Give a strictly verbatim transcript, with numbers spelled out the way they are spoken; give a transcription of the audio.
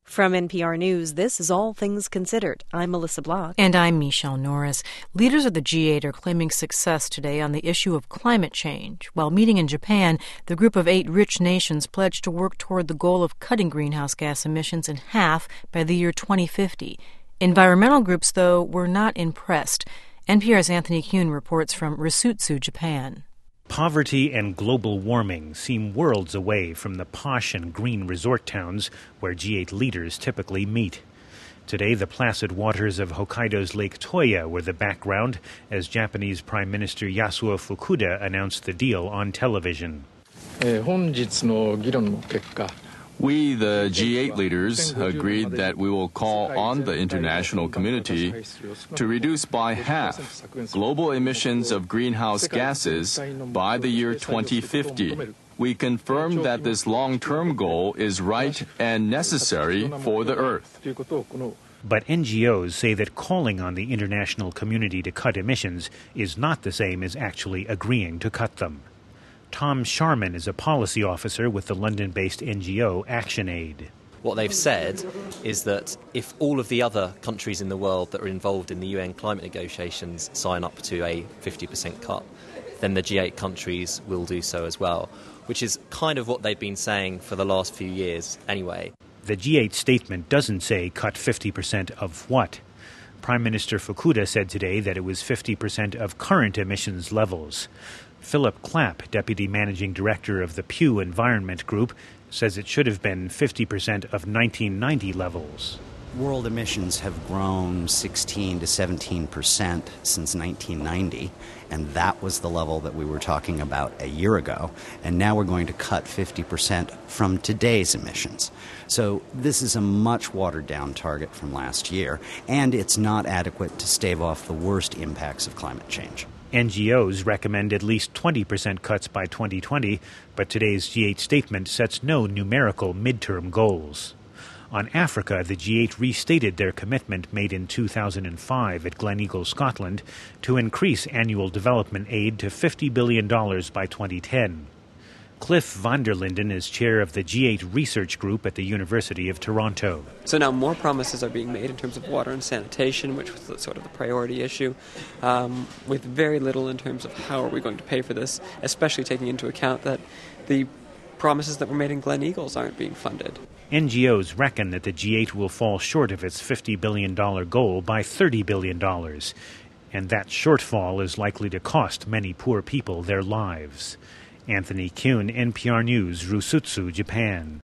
From N P R News, this is All Things Considered. I'm Melissa Block. And I'm Michelle Norris. Leaders of the G eight are claiming success today on the issue of climate change. While meeting in Japan, the group of eight rich nations pledged to work toward the goal of cutting greenhouse gas emissions in half by the year twenty fifty. Environmental groups, though, were not impressed. N P R's Anthony Kuhn reports from Rusutsu, Japan. Poverty and global warming seem worlds away from the posh and green resort towns where G eight leaders typically meet. Today, the placid waters of Hokkaido's Lake Toya were the background as Japanese Prime Minister Yasuo Fukuda announced the deal on television. We, the G eight leaders, agreed that we will call on the international community to reduce by half global emissions of greenhouse gases by the year twenty fifty. We confirm that this long-term goal is right and necessary for the Earth. But N G Os say that calling on the international community to cut emissions is not the same as actually agreeing to cut them. Tom Sharman is a policy officer with the London-based N G O ActionAid. What they've said is that if all of the other countries in the world that are involved in the U N climate negotiations sign up to a fifty percent cut, then the G eight countries will do so as well, which is kind of what they've been saying for the last few years anyway. The G eight statement doesn't say cut fifty percent of what. Prime Minister Fukuda said today that it was fifty percent of current emissions levels. Philip Clapp, Deputy Managing Director of the Pew Environment Group, says it should have been fifty percent of nineteen ninety levels. World emissions have grown sixteen to seventeen percent since nineteen ninety, and that was the level that we were talking about a year ago. And now we're going to cut fifty percent from today's emissions. So this is a much watered-down target from last year, and it's not adequate to stave off the worst impacts of climate change. N G Os recommend at least twenty percent cuts by twenty twenty, but today's G eight statement sets no numerical midterm goals. On Africa, the G eight restated their commitment made in two thousand five at Gleneagle, Scotland, to increase annual development aid to fifty billion dollars by twenty ten. Cliff van der Linden is chair of the G eight Research Group at the University of Toronto. So now more promises are being made in terms of water and sanitation, which was the, sort of the priority issue, um, with very little in terms of how are we going to pay for this, especially taking into account that the promises that were made in Gleneagles aren't being funded. N G Os reckon that the G eight will fall short of its fifty billion dollars goal by thirty billion dollars, and that shortfall is likely to cost many poor people their lives. Anthony Kuhn, N P R News, Rusutsu, Japan.